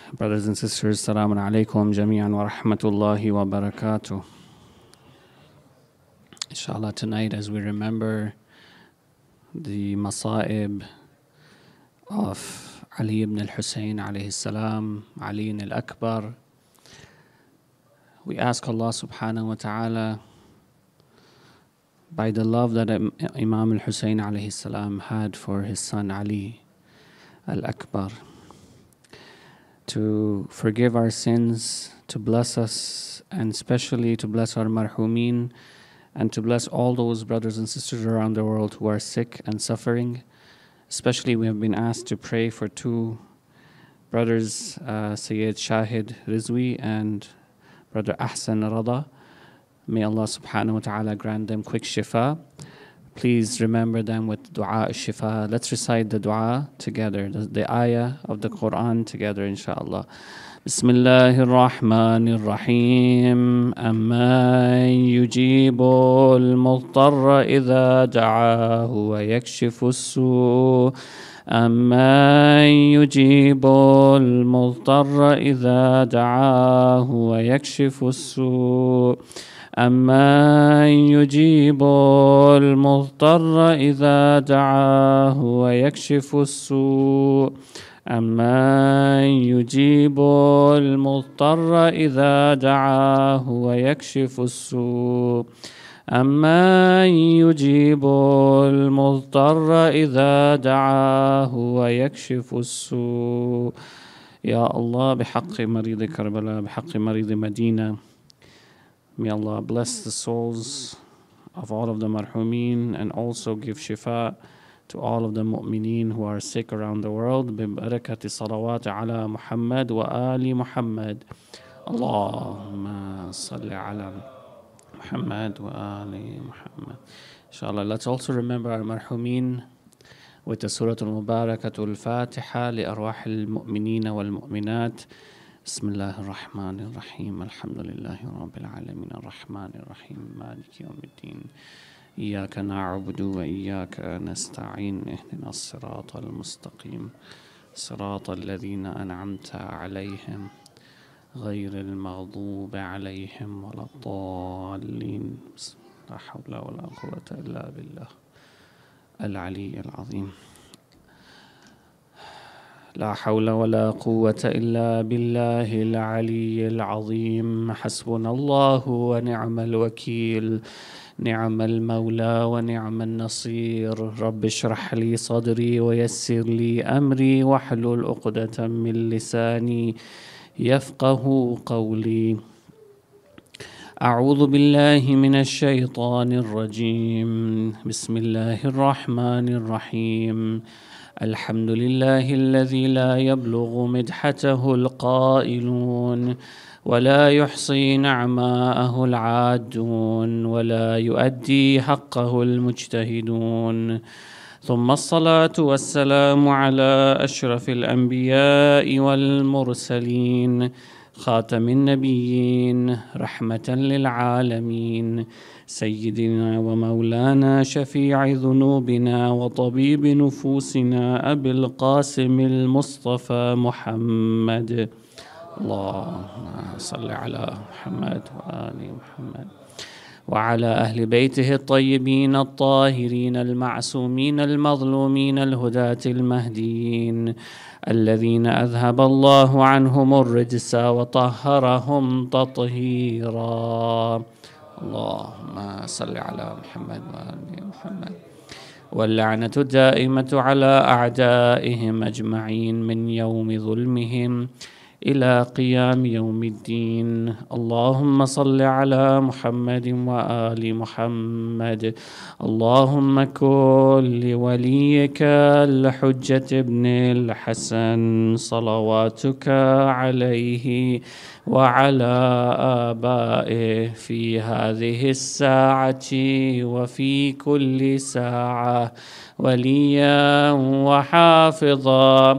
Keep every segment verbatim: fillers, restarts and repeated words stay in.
Brothers and sisters, Assalamu alaikum jami'an wa rahmatullahi wa barakatuh. Inshallah, tonight as we remember the masa'ib of Ali ibn al-Hussein alayhi salam, Ali al-Akbar, we ask Allah subhanahu wa ta'ala, by the love that Imam al-Hussein alayhi salam had for his son Ali al-Akbar, to forgive our sins, to bless us, and especially to bless our marhumin, and to bless all those brothers and sisters around the world who are sick and suffering. Especially we have been asked to pray for two brothers, uh, Sayyid Shahid Rizwi and Brother Ahsan Rada. May Allah subhanahu wa ta'ala grant them quick shifa. Please remember them with dua shifa. Let's recite the dua together, the, the ayah of the Quran together, inshallah. Bismillahir Rahmanir Rahim. Amman yujibu al-mudtarra idha da'ahu wa yakshifu as-su'. Amman yujibu al-mudtarra idha da'ahu wa yakshifu as-su'. أَمَّنْ يُجِيبُ الْمُضْطَرَّ إِذَا دَعَاهُ وَيَكْشِفُ السُّوءَ أَمَّنْ يُجِيبُ الْمُضْطَرَّ إِذَا دَعَاهُ وَيَكْشِفُ السُّوءَ أَمَّنْ يُجِيبُ الْمُضْطَرَّ إِذَا دَعَاهُ وَيَكْشِفُ السُّوءَ Ya Allah, بحق مريض كربلاء, بحق مريض Medina. May Allah bless the souls of all of the marhumin and also give shifa to all of the mu'mineen who are sick around the world. ببركة صلوات على محمد وآل محمد. Allahumma salli ala Muhammad wa ali Muhammad. Inshallah, let's also remember our marhumin with the Surah Al-Mubarakah Al-Fatiha لأرواح المؤمنين والمؤمنات. بسم الله الرحمن الرحيم. الحمد لله رب العالمين الرحمن الرحيم مالك يوم الدين إياك نعبد وإياك نستعين اهدنا الصراط المستقيم صراط الذين أنعمت عليهم غير المغضوب عليهم ولا الضالين. لا حول ولا قوة إلا بالله العلي العظيم. لا حول ولا قوة إلا بالله العلي العظيم. حسبنا الله ونعم الوكيل، نعم المولى ونعم النصير. رب اشرح لي صدري ويسر لي أمري واحلل عقدة من لساني يفقه قولي. أعوذ بالله من الشيطان الرجيم. بسم الله الرحمن الرحيم. الحمد لله الذي لا يبلغ مدحته القائلون ولا يحصي نعماءه العادون ولا يؤدي حقه المجتهدون. ثم الصلاة والسلام على أشرف الأنبياء والمرسلين خاتم النبيين رحمة للعالمين سيدنا ومولانا شفيع ذنوبنا وطبيب نفوسنا أبي القاسم المصطفى محمد. اللهم صل على محمد وآل محمد وعلى أهل بيته الطيبين الطاهرين المعصومين المظلومين الهداة المهديين الذين أذهب الله عنهم الرجس وطهرهم تطهيرا. اللهم صل على محمد وآل محمد. واللعنة الدائمة على أعدائهم أجمعين من يوم ظلمهم إلى قيام يوم الدين. اللهم صل على محمد وآل محمد. اللهم كن لوليك الحجة ابن الحسن صلواتك عليه وعلى آبائه في هذه الساعة وفي كل ساعة وليا وحافظا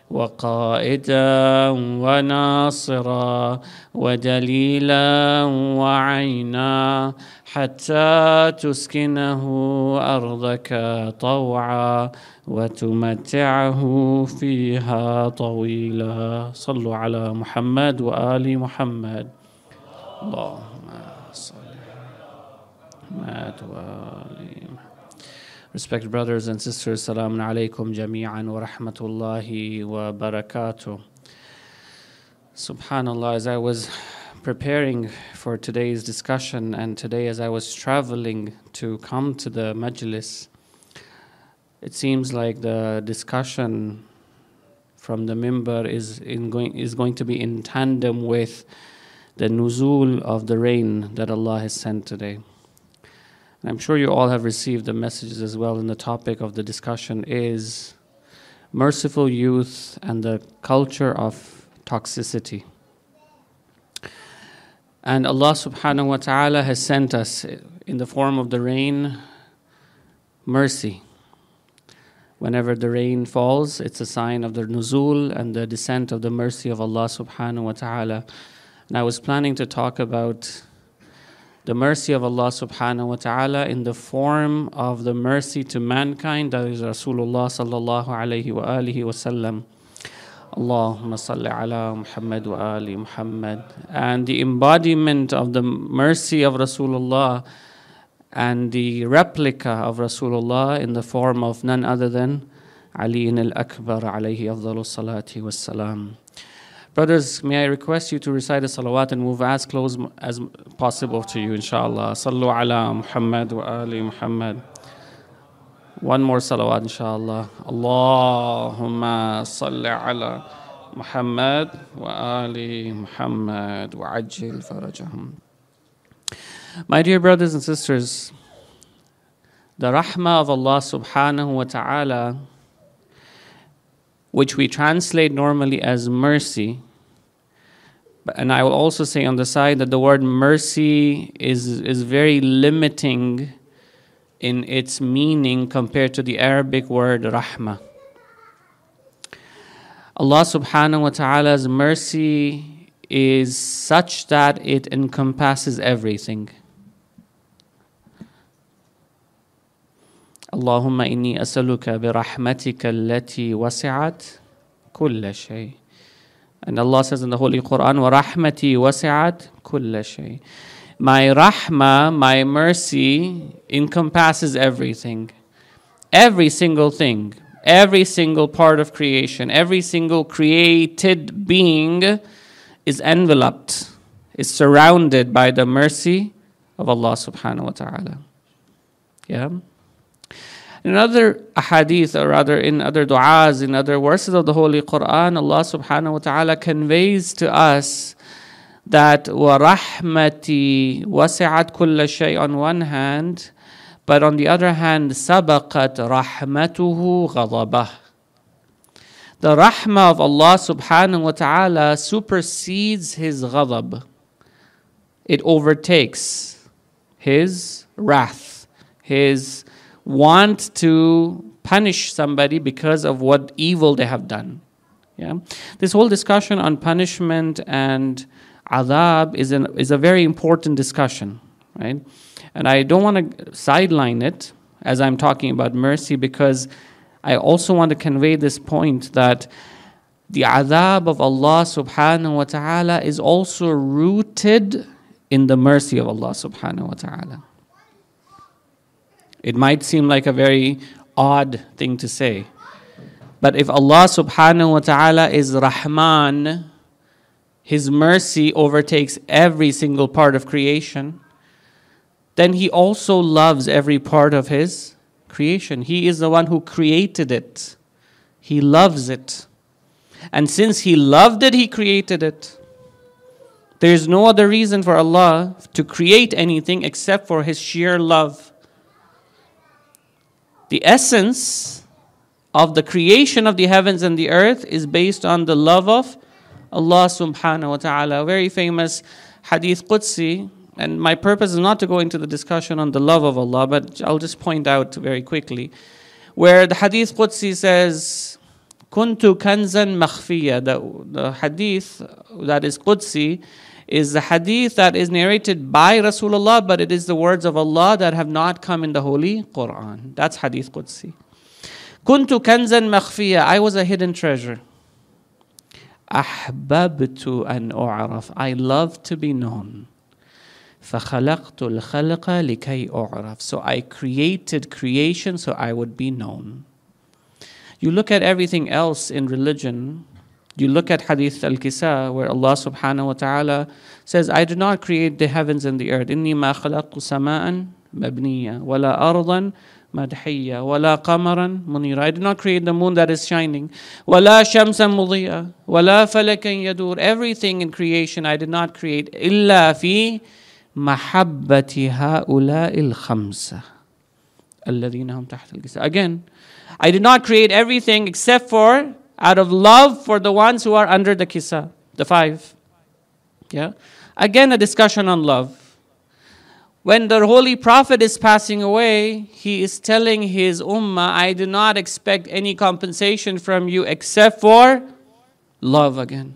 وقائدا وناصرا ودليلا وعينا حتى تسكنه أرضك طوعا وتمتعه فيها طويلا. صلوا على محمد وآل محمد. اللهم صل على محمد وآل محمد. Respected brothers and sisters, Assalamu alaikum jami'an wa rahmatullahi wa barakatuh. Subhanallah, as I was preparing for today's discussion and today as I was traveling to come to the majlis, it seems like the discussion from the mimbar is, in going, is going to be in tandem with the nuzul of the rain that Allah has sent today. And I'm sure you all have received the messages as well, and the topic of the discussion is merciful youth and the culture of toxicity. And Allah subhanahu wa ta'ala has sent us in the form of the rain, mercy. Whenever the rain falls, it's a sign of the nuzul and the descent of the mercy of Allah subhanahu wa ta'ala. And I was planning to talk about the mercy of Allah subhanahu wa ta'ala in the form of the mercy to mankind, that is Rasulullah sallallahu alayhi wa alihi wa sallam. Allahumma salli ala Muhammad wa ali Muhammad. And the embodiment of the mercy of Rasulullah and the replica of Rasulullah in the form of none other than Ali al-Akbar alayhi afdalu salati was salam. Brothers, may I request you to recite a salawat and move as close as possible to you, inshallah. Sallu ala Muhammad wa ali Muhammad. One more salawat, inshallah. Allahumma salli ala Muhammad wa ali Muhammad wa ajil farajahum. My dear brothers and sisters, the rahmah of Allah subhanahu wa ta'ala, which we translate normally as mercy, and I will also say on the side that the word mercy is, is very limiting in its meaning compared to the Arabic word rahmah. Allah subhanahu wa ta'ala's mercy is such that it encompasses everything. Allahumma inni asaluka bi rahmatika allati wasi'at kulla shay. And Allah says in the Holy Quran, wa rahmati wasi'at kulla shay. My rahmah, my mercy, encompasses everything. Every single thing, every single part of creation, every single created being is enveloped, is surrounded by the mercy of Allah subhanahu wa ta'ala. Yeah? In other ahadith, or rather in other du'as, in other verses of the Holy Quran, Allah subhanahu wa ta'ala conveys to us that وَرَحْمَتِي وَسِعَتْ كُلَّ شَيْء on one hand, but on the other hand, سَبَقَتْ رَحْمَتُهُ غَضَبَهُ. The rahmah of Allah subhanahu wa ta'ala supersedes His ghadab. It overtakes His wrath, His want to punish somebody because of what evil they have done. Yeah, this whole discussion on punishment and adhab is an, is a very important discussion, right? And I don't want to sideline it as I'm talking about mercy, because I also want to convey this point that the adhab of Allah subhanahu wa ta'ala is also rooted in the mercy of Allah subhanahu wa ta'ala. It might seem like a very odd thing to say, but if Allah subhanahu wa ta'ala is Rahman, His mercy overtakes every single part of creation, then He also loves every part of His creation. He is the one who created it. He loves it. And since He loved it, He created it. There is no other reason for Allah to create anything except for His sheer love. The essence of the creation of the heavens and the earth is based on the love of Allah subhanahu wa ta'ala. A very famous hadith Qudsi, and my purpose is not to go into the discussion on the love of Allah, but I'll just point out very quickly, where the hadith Qudsi says, Kuntu kanzan makhfiya. The, the hadith that is Qudsi is the hadith that is narrated by Rasulullah, but it is the words of Allah that have not come in the Holy Quran. That's hadith Qudsi. Kuntu kanzan makhfiya. I was a hidden treasure. Ahbabtu an u'araf. I love to be known. فَخَلَقْتُ الْخَلْقَ لِكَيْ أُعْرَفْ. So I created creation so I would be known. You look at everything else in religion. You look at Hadith al-Kisa, where Allah subhanahu wa ta'ala says, I do not create the heavens and the earth. إِنِّي مَا خَلَقْتُ سَمَاءً مَبْنِيًّا وَلَا أَرْضًا مَدْحِيًّا وَلَا قَمَرًا مُنِيرًا. I do not create the moon that is shining. وَلَا شَمْسًا مُضِيًّا وَلَا فَلَكًا يَدُورُ. Everything in creation I did not create. إِلَّا فِي مَحَبَّةِ هَؤُلَاءِ الْخَمْسَةِ الَّذِينَ هُمْ تَحْتَ الْكِسَى. Again, I did not create everything except for out of love for the ones who are under the kisa, the five. Yeah. Again, a discussion on love. When the Holy Prophet is passing away, he is telling his ummah, I do not expect any compensation from you except for love again.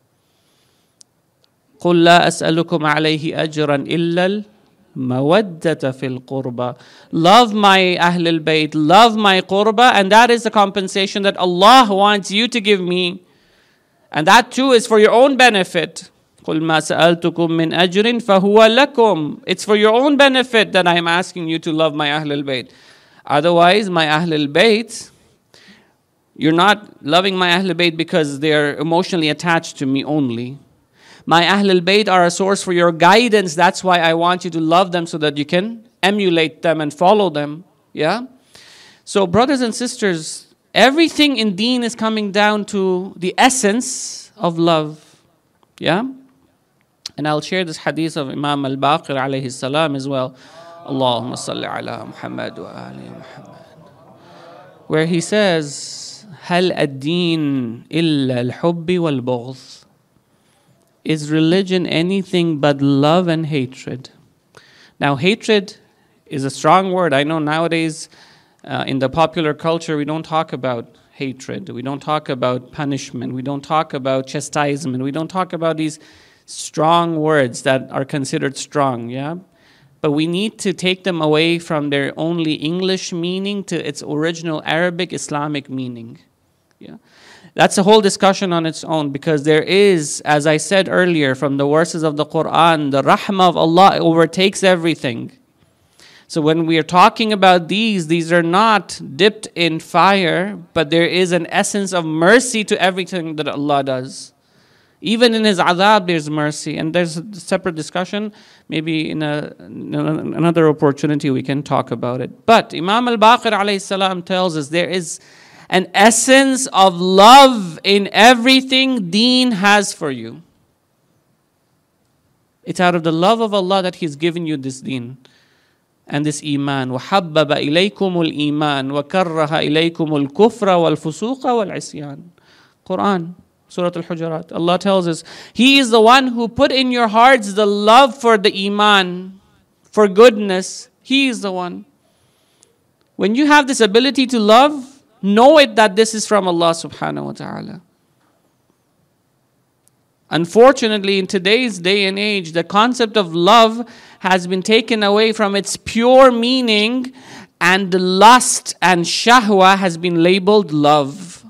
قُلْ لَا أَسْأَلُكُمْ عَلَيْهِ أَجْرًا إِلَّا الْمَوَدَّةَ فِي الْقُرْبَى. Love my Ahlul Bayt, love my qurba, and that is the compensation that Allah wants you to give me. And that too is for your own benefit. قُلْ مَا سَأَلْتُكُمْ مِنْ أَجْرٍ فَهُوَ لَكُمْ. It's for your own benefit that I am asking you to love my Ahlul Bayt. Otherwise, my Ahlul Bayt, you're not loving my Ahlul Bayt because they're emotionally attached to me only. My Ahlul Bayt are a source for your guidance. That's why I want you to love them so that you can emulate them and follow them. Yeah? So brothers and sisters, everything in deen is coming down to the essence of love. Yeah? And I'll share this hadith of Imam al-Baqir alayhi salam as well. Allahumma salli ala Muhammad wa ali Muhammad. Where he says, هَلْ الدِّينِ إِلَّا الْحُبِّ وَالْبُغْضِ. Is religion anything but love and hatred? Now, hatred is a strong word. I know nowadays uh, in the popular culture we don't talk about hatred. We don't talk about punishment. We don't talk about chastisement. We don't talk about these strong words that are considered strong, yeah? But we need to take them away from their only English meaning to its original Arabic Islamic meaning. Yeah. That's a whole discussion on its own, because there is, as I said earlier, from the verses of the Quran, the rahmah of Allah overtakes everything. So when we are talking about these, these are not dipped in fire, but there is an essence of mercy to everything that Allah does. Even in His adhab, there's mercy. And there's a separate discussion. Maybe in, a, in another opportunity we can talk about it. But Imam al-Baqir alayhi salam tells us there is an essence of love in everything deen has for you. It's out of the love of Allah that He's given you this deen and this iman. وَحَبَّبَ إِلَيْكُمُ الْإِيمَانِ وَكَرَّهَ إِلَيْكُمُ الْكُفْرَ وَالْفُسُوقَ وَالْعِصْيَانِ. Quran, Surah Al-Hujurat. Allah tells us, He is the one who put in your hearts the love for the iman, for goodness. He is the one. When you have this ability to love, know it that this is from Allah subhanahu wa ta'ala. Unfortunately, in today's day and age, the concept of love has been taken away from its pure meaning, and lust and shahwa has been labeled love.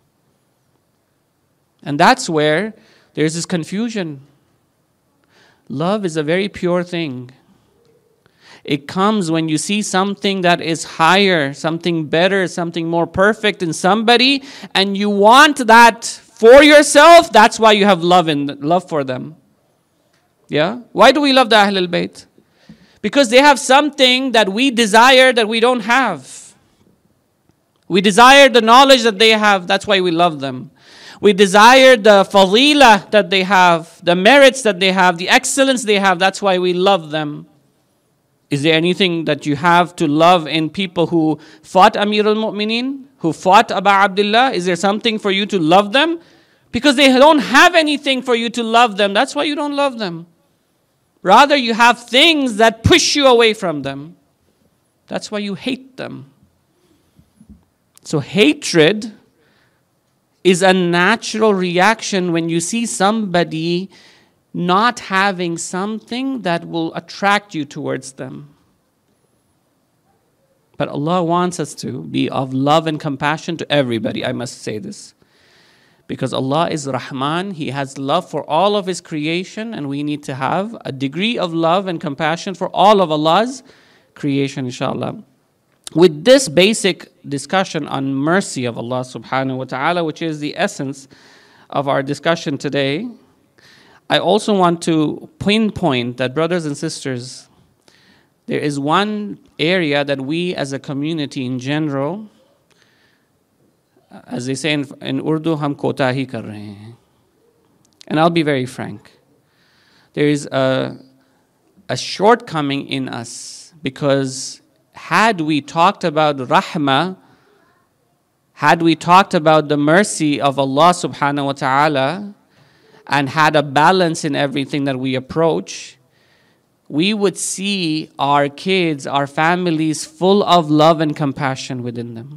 And that's where there's this confusion. Love is a very pure thing. It comes when you see something that is higher, something better, something more perfect in somebody, and you want that for yourself. That's why you have love in love for them. Yeah? Why do we love the Ahlul Bayt? Because they have something that we desire that we don't have. We desire the knowledge that they have. That's why we love them. We desire the fadila that they have, the merits that they have, the excellence they have. That's why we love them. Is there anything that you have to love in people who fought Amir al-Mu'mineen, who fought Abu Abdullah? Is there something for you to love them? Because they don't have anything for you to love them. That's why you don't love them. Rather, you have things that push you away from them. That's why you hate them. So hatred is a natural reaction when you see somebody not having something that will attract you towards them. But Allah wants us to be of love and compassion to everybody. I must say this. Because Allah is Rahman, He has love for all of His creation, and we need to have a degree of love and compassion for all of Allah's creation, inshallah. With this basic discussion on mercy of Allah subhanahu wa ta'ala, which is the essence of our discussion today, I also want to pinpoint that, brothers and sisters, there is one area that we as a community in general, as they say in, in Urdu, hum kotahi kar rahe hain. And I'll be very frank. There is a, a shortcoming in us, because had we talked about rahmah, had we talked about the mercy of Allah subhanahu wa ta'ala, and had a balance in everything that we approach, we would see our kids, our families full of love and compassion within them.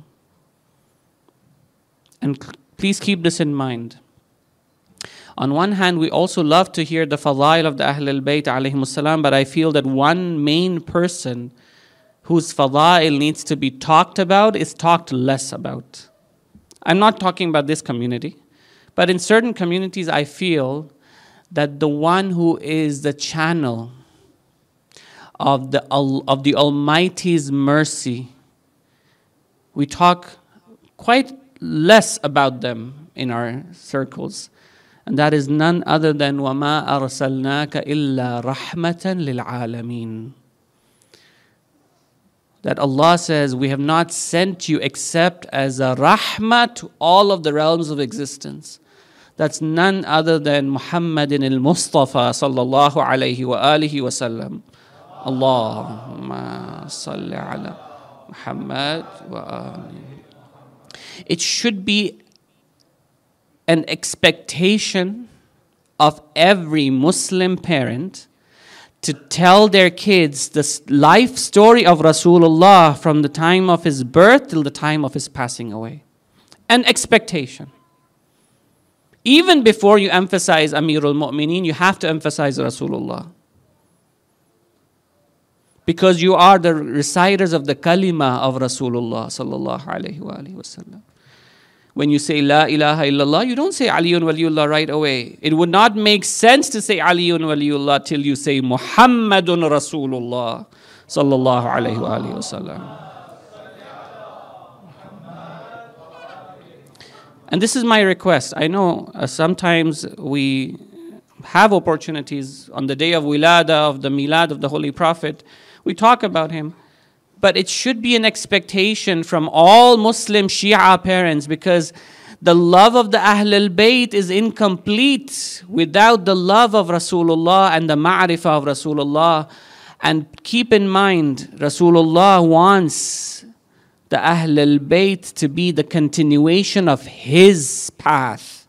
And please keep this in mind. On one hand, we also love to hear the fadail of the Ahl al-Bayt alayhimus salam, but I feel that one main person whose fadail needs to be talked about is talked less about. I'm not talking about this community, but in certain communities I feel that the one who is the channel of the, of the Almighty's mercy, we talk quite less about them in our circles. And that is none other than وَمَا أَرْسَلْنَاكَ إِلَّا رَحْمَةً لِلْعَالَمِينَ. That Allah says, we have not sent you except as a rahmah to all of the realms of existence. That's none other than Muhammadin al-Mustafa sallallahu alayhi wa alihi wa sallam. Allahumma salli ala Muhammad wa alihi. It should be an expectation of every Muslim parent to tell their kids the life story of Rasulullah from the time of his birth till the time of his passing away. An expectation. Even before you emphasize Amirul Mu'mineen, you have to emphasize Rasulullah. Because you are the reciters of the kalima of Rasulullah sallallahu alayhi wa alihi wa sallam. When you say La ilaha illallah, you don't say Aliyun Waliullah right away. It would not make sense to say Aliyun Waliullah till you say Muhammadun Rasulullah sallallahu alayhi wa alihi wa sallam. And this is my request. I know uh, sometimes we have opportunities on the day of Wilada, of the Milad of the Holy Prophet. We talk about him. But it should be an expectation from all Muslim Shia parents, because the love of the Ahl al-Bayt is incomplete without the love of Rasulullah and the ma'rifah of Rasulullah. And keep in mind, Rasulullah wants the Ahl al-Bayt to be the continuation of his path.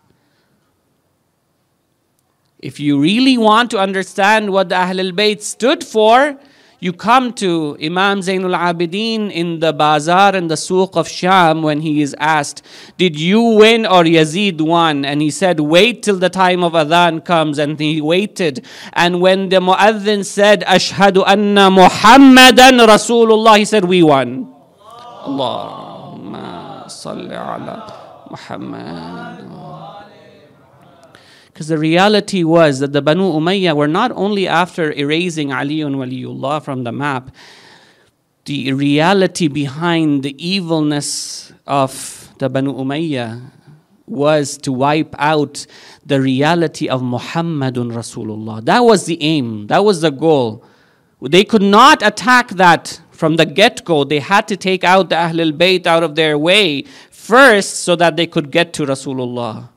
If you really want to understand what the Ahl al-Bayt stood for, you come to Imam Zainul Abidin in the bazaar and the souq of Sham when he is asked, did you win or Yazid won? And he said, wait till the time of adhan comes. And he waited. And when the muadhin said, Ashhadu anna Muhammadan Rasulullah, he said, we won. Allahumma salli ala Muhammad. Because the reality was that the Banu Umayyah were not only after erasing Aliyun Waliullah from the map, the reality behind the evilness of the Banu Umayyah was to wipe out the reality of Muhammadun Rasulullah. That was the aim, that was the goal. They could not attack that from the get-go. They had to take out the Ahlul Bayt out of their way first so that they could get to Rasulullah.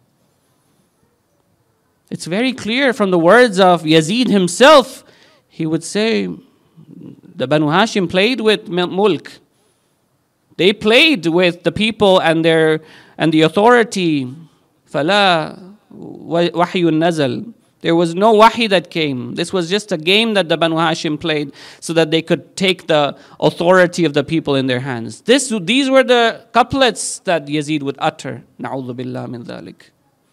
It's very clear from the words of Yazid himself. He would say, the Banu Hashim played with mulk. They played with the people and their and the authority. فَلَا وَحْيٌ نَزَلْ There was no wahi that came. This was just a game that the Banu Hashim played so that they could take the authority of the people in their hands. This, these were the couplets that Yazid would utter. Na'udhu billah min dhalik.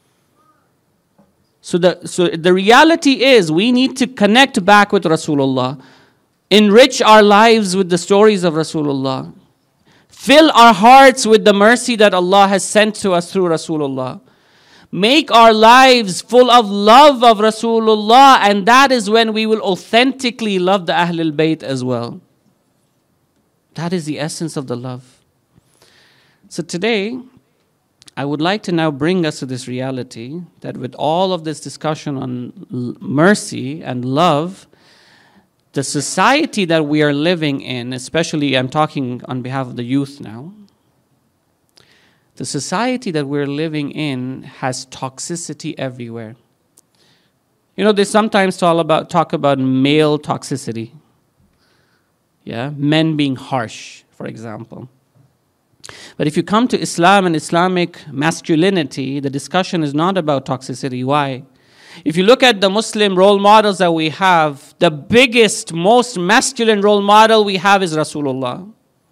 So the, so the reality is we need to connect back with Rasulullah. Enrich our lives with the stories of Rasulullah. Fill our hearts with the mercy that Allah has sent to us through Rasulullah. Make our lives full of love of Rasulullah, and that is when we will authentically love the Ahlul Bayt as well. That is the essence of the love. So today, I would like to now bring us to this reality that with all of this discussion on mercy and love, the society that we are living in, especially I'm talking on behalf of the youth now, the society that we're living in has toxicity everywhere. You know, they sometimes talk about, talk about male toxicity. Yeah, men being harsh, for example. But if you come to Islam and Islamic masculinity, the discussion is not about toxicity. Why? If you look at the Muslim role models that we have, the biggest, most masculine role model we have is Rasulullah.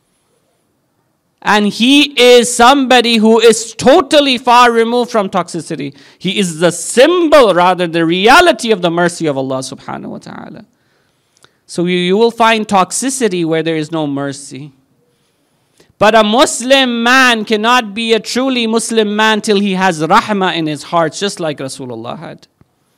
And he is somebody who is totally far removed from toxicity. He is the symbol, rather, the reality of the mercy of Allah subhanahu wa ta'ala. So you, you will find toxicity where there is no mercy. But a Muslim man cannot be a truly Muslim man till he has rahmah in his heart, just like Rasulullah had.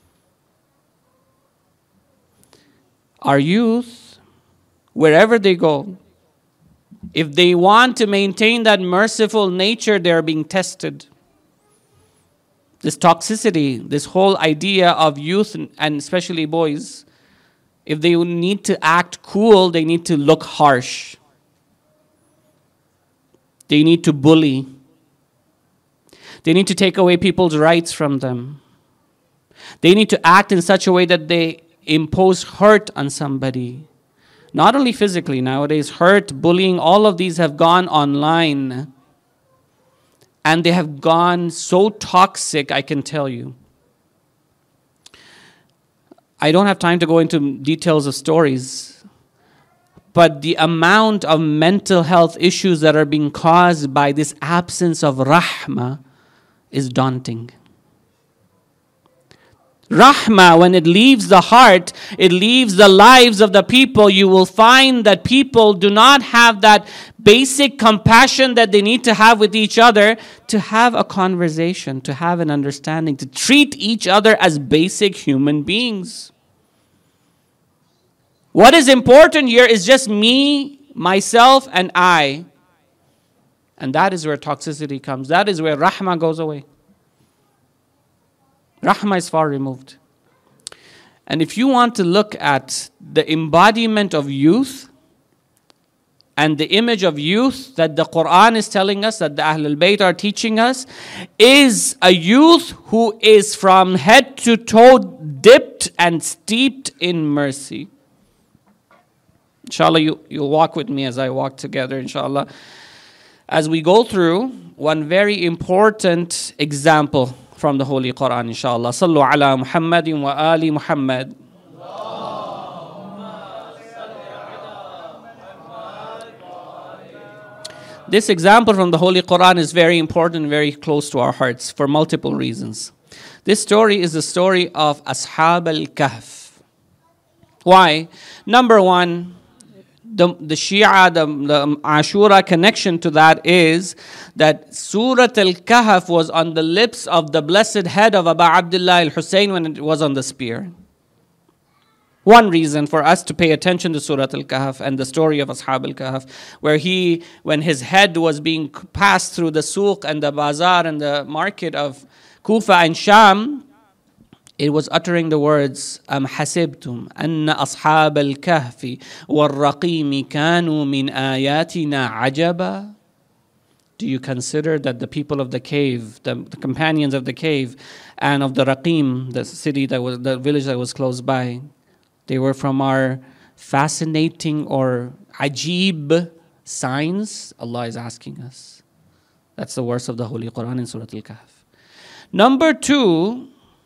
Our youth, wherever they go, if they want to maintain that merciful nature, they are being tested. This toxicity, this whole idea of youth and especially boys, if they need to act cool, they need to look harsh. They need to bully. They need to take away people's rights from them. They need to act in such a way that they impose hurt on somebody. Not only physically nowadays, hurt, bullying, all of these have gone online. And they have gone so toxic, I can tell you. I don't have time to go into details of stories. But the amount of mental health issues that are being caused by this absence of rahmah is daunting. Rahmah, when it leaves the heart, it leaves the lives of the people, you will find that people do not have that basic compassion that they need to have with each other to have a conversation, to have an understanding, to treat each other as basic human beings. What is important here is just me, myself, and I. And that is where toxicity comes. That is where rahmah goes away. Rahmah is far removed. And if you want to look at the embodiment of youth and the image of youth that the Quran is telling us, that the Ahlul Bayt are teaching us, is a youth who is from head to toe dipped and steeped in mercy. Inshallah, you, you'll walk with me as I walk together, inshallah. As we go through one very important example from the Holy Quran, inshallah. Sallu ala Muhammadin wa ali Muhammad. This example from the Holy Quran is very important, very close to our hearts for multiple reasons. This story is the story of Ashab al-Kahf. Why? Number one, The, the Shia, the, the Ashura connection to that is that Surah Al-Kahf was on the lips of the blessed head of Abu Abdullah al-Hussein when it was on the spear. One reason for us to pay attention to Surah Al-Kahf and the story of Ashab al-Kahf, where he, when his head was being passed through the souq and the bazaar and the market of Kufa and Sham, it was uttering the words, أَمْ حَسِبْتُمْ أَنَّ أَصْحَابَ الْكَهْفِ وَالرَّقِيمِ كَانُوا مِنْ آيَاتِنَا عَجَبًا. Do you consider that the people of the cave, the, the companions of the cave, and of the Raqim, the city that was, the village that was close by, they were from our fascinating or ajib signs? Allah is asking us. That's the verse of the Holy Quran in Surah Al-Kahf. Number two,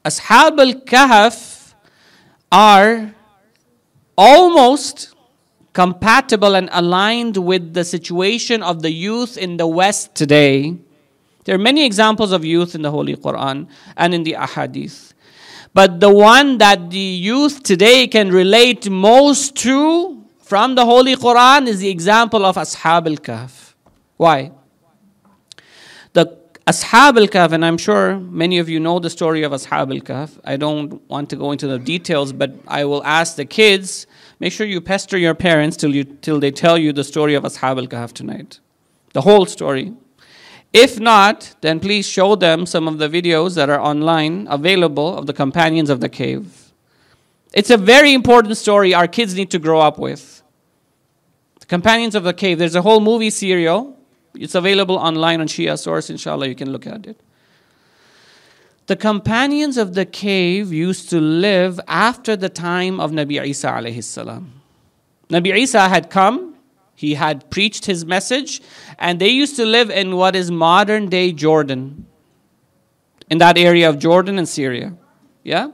Ashab al-Kahf are almost compatible and aligned with the situation of the youth in the West today. There are many examples of youth in the Holy Quran and in the Ahadith. But the one that the youth today can relate most to from the Holy Quran is the example of Ashab al-Kahf. Why? The Ashab al-Kahf, and I'm sure many of you know the story of Ashab al-Kahf. I don't want to go into the details, but I will ask the kids, make sure you pester your parents till you till they tell you the story of Ashab al-Kahf tonight. The whole story. If not, then please show them some of the videos that are online available of the companions of the cave. It's a very important story our kids need to grow up with. The companions of the cave. There's a whole movie serial. It's available online on Shia Source. Inshallah, you can look at it. The companions of the cave used to live after the time of Nabi Isa alayhi salam. Nabi Isa had come. He had preached his message, and they used to live in what is modern day Jordan, in that area of Jordan and Syria. Yeah?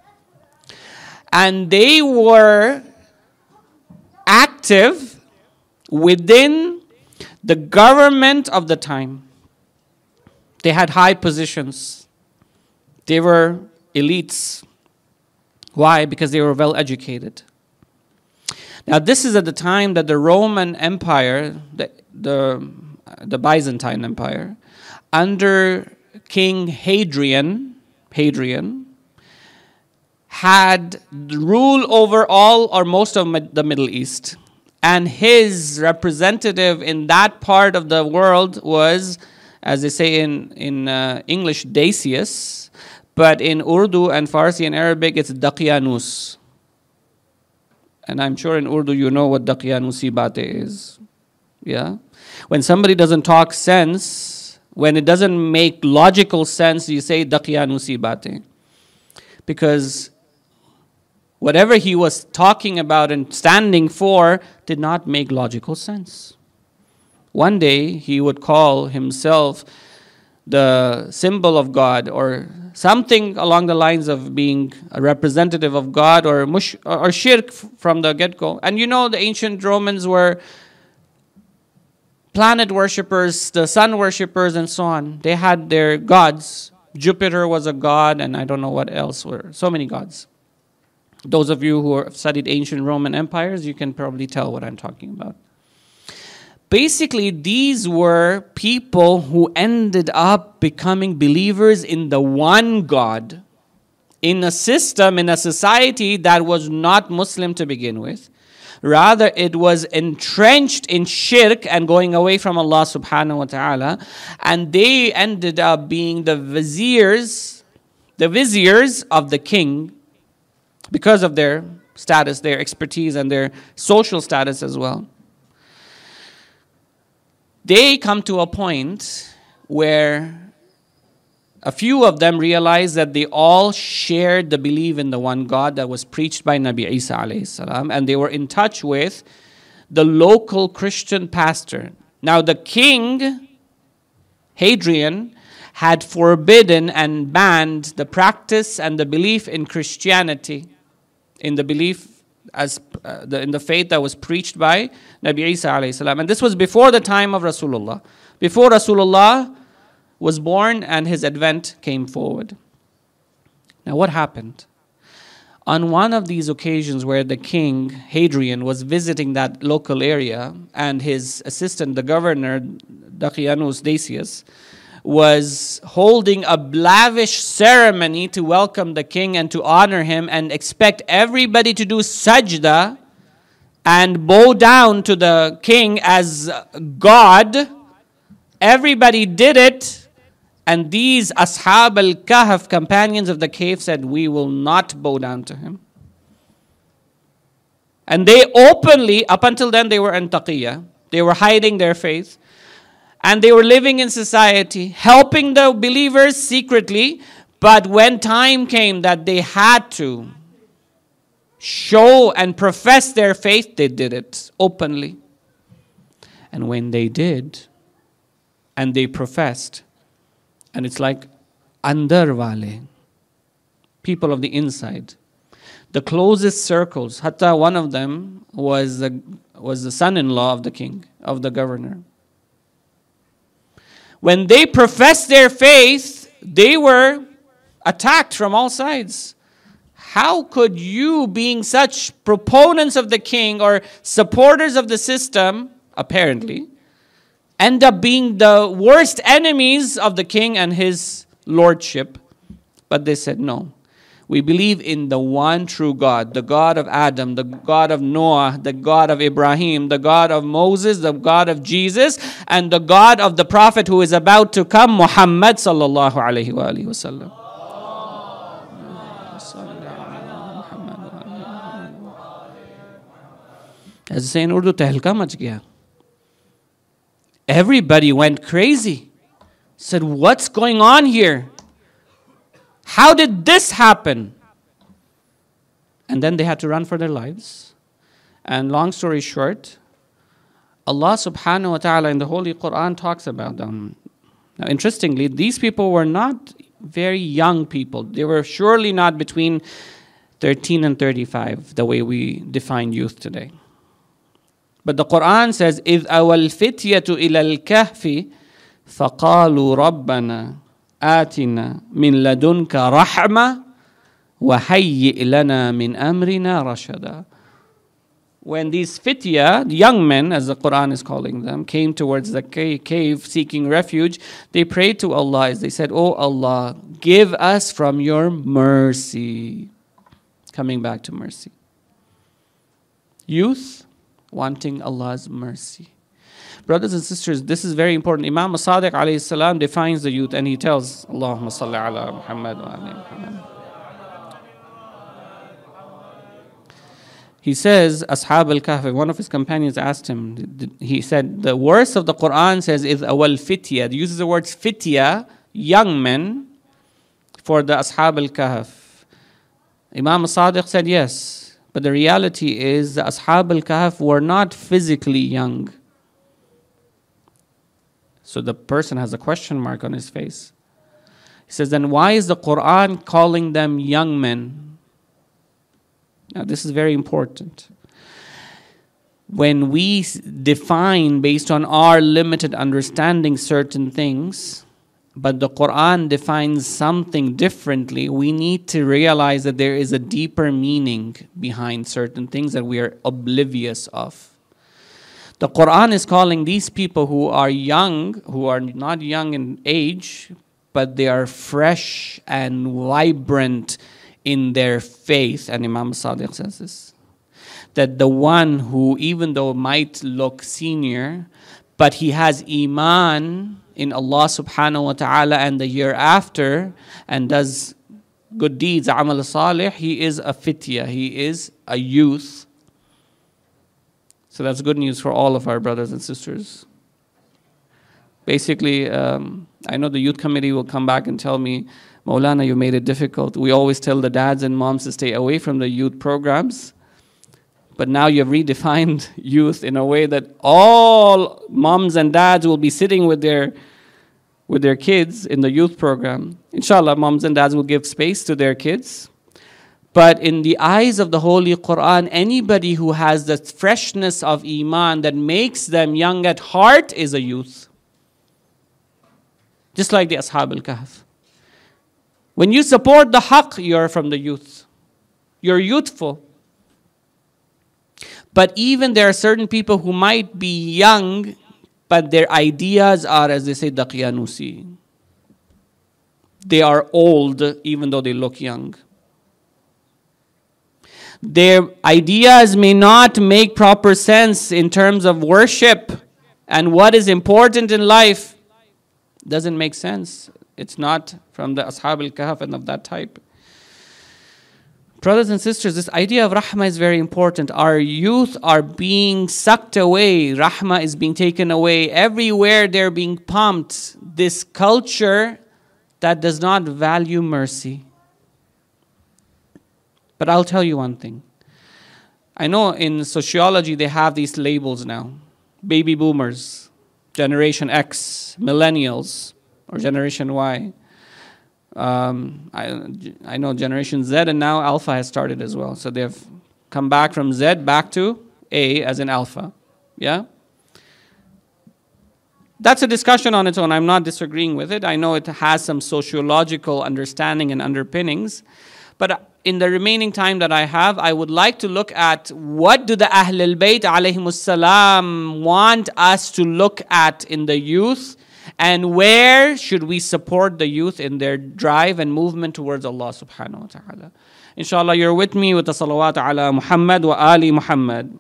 And they were active within the government of the time. They had high positions. They were elites. Why? Because they were well educated. Now, this is at the time that the Roman Empire, the, the, the Byzantine Empire, under King Hadrian, Hadrian, had rule over all or most of the Middle East. And his representative in that part of the world was, as they say in, in uh, English, Decius, but in Urdu and Farsi and Arabic, it's Daqyanus. And I'm sure in Urdu you know what Daqyanusi Bate is. Yeah? When somebody doesn't talk sense, when it doesn't make logical sense, you say Daqyanusi Bate. Because whatever he was talking about and standing for did not make logical sense. One day he would call himself the symbol of God, or something along the lines of being a representative of God, or mush, or shirk from the get-go. And you know the ancient Romans were planet worshippers, the sun worshippers, and so on. They had their gods. Jupiter was a god, and I don't know what else were. So many gods. Those of you who have studied ancient Roman empires, you can probably tell what I'm talking about. Basically, these were people who ended up becoming believers in the one God, in a system, in a society that was not Muslim to begin with. Rather, it was entrenched in shirk and going away from Allah subhanahu wa ta'ala. And they ended up being the viziers, the viziers of the king, because of their status, their expertise, and their social status as well. They come to a point where a few of them realized that they all shared the belief in the one God that was preached by Nabi Isa alayhi salam, and they were in touch with the local Christian pastor. Now the king, Hadrian, had forbidden and banned the practice and the belief in Christianity, in the belief as uh, the, in the faith that was preached by Nabi Isa alayhi salam. And this was before the time of Rasulullah. Before Rasulullah was born and his advent came forward. Now what happened? On one of these occasions where the king, Hadrian, was visiting that local area, and his assistant, the governor, Daqyanus Decius, was holding a lavish ceremony to welcome the king and to honor him and expect everybody to do sajda and bow down to the king as God. Everybody did it, and these Ashab al-Kahf, companions of the cave, said, we will not bow down to him. And they openly, up until then they were in taqiyya, they were hiding their faith. And they were living in society, helping the believers secretly. But when time came that they had to show and profess their faith, they did it openly. And when they did, and they professed, and it's like, andar wale, people of the inside. The closest circles. Hatta one of them was the, was the son-in-law of the king, of the governor. When they professed their faith, they were attacked from all sides. How could you, being such proponents of the king or supporters of the system, apparently, end up being the worst enemies of the king and his lordship? But they said, no. We believe in the one true God, the God of Adam, the God of Noah, the God of Ibrahim, the God of Moses, the God of Jesus, and the God of the Prophet who is about to come, Muhammad sallallahu alayhi wa alihi wa sallam. As they say in Urdu, tehlka mach gaya. Everybody went crazy. Said, what's going on here? How did this happen? And then they had to run for their lives. And long story short, Allah subhanahu wa ta'ala in the Holy Quran talks about them. Now interestingly, these people were not very young people. They were surely not between thirteen and thirty-five, the way we define youth today. But the Quran says, إِذْ أَوَى الْفِتْيَةُ إِلَى الْكَهْفِ فَقَالُوا رَبَّنَا آتنا من لدنك رحمة وهيئ لنا من أمرنا رشدا. When these fitya, the young men, as the Quran is calling them, came towards the cave seeking refuge, they prayed to Allah as they said, Oh Allah, give us from your mercy. Coming back to mercy. Youth wanting Allah's mercy. Brothers and sisters, this is very important. Imam Sadiq alayhi salam defines the youth and he tells, Allahumma salli ala Muhammad wa ali Muhammad. He says, Ashab al-Kahf, one of his companions asked him, he said, the verse of the Quran says, is awal fitya. It uses the words fitya, young men, for the Ashab al-Kahf. Imam Sadiq said, yes. But the reality is, the Ashab al-Kahf were not physically young. So the person has a question mark on his face. He says, then why is the Quran calling them young men? Now this is very important. When we define based on our limited understanding certain things, but the Quran defines something differently, we need to realize that there is a deeper meaning behind certain things that we are oblivious of. The Quran is calling these people who are young, who are not young in age, but they are fresh and vibrant in their faith. And Imam Sadiq says this, that the one who, even though might look senior, but he has iman in Allah subhanahu wa ta'ala and the year after, and does good deeds, amal salih, he is a fitya, he is a youth. So that's good news for all of our brothers and sisters. Basically, um, I know the youth committee will come back and tell me, Maulana, you made it difficult. We always tell the dads and moms to stay away from the youth programs. But now you've redefined youth in a way that all moms and dads will be sitting with their with their kids in the youth program. Inshallah, moms and dads will give space to their kids. But in the eyes of the Holy Quran, anybody who has the freshness of iman that makes them young at heart is a youth. Just like the Ashab al-Kahf. When you support the haqq, you're from the youth. You're youthful. But even there are certain people who might be young, but their ideas are, as they say, Daqyanusi. They are old, even though they look young. Their ideas may not make proper sense in terms of worship and what is important in life. Doesn't make sense. It's not from the Ashab al-Kahf and of that type. Brothers and sisters, this idea of rahmah is very important. Our youth are being sucked away. Rahmah is being taken away. Everywhere they're being pumped. This culture that does not value mercy. But I'll tell you one thing. I know in sociology they have these labels now. Baby boomers, Generation X, Millennials, or Generation Y. Um, I, I know Generation Z and now Alpha has started as well. So they've come back from Z back to A as in Alpha. Yeah? That's a discussion on its own. I'm not disagreeing with it. I know it has some sociological understanding and underpinnings. But in the remaining time that I have, I would like to look at what do the Ahlul Bayt alayhimus salam want us to look at in the youth, and where should we support the youth in their drive and movement towards Allah subhanahu wa ta'ala. Inshallah, you're with me with the salawat ala Muhammad wa ali Muhammad.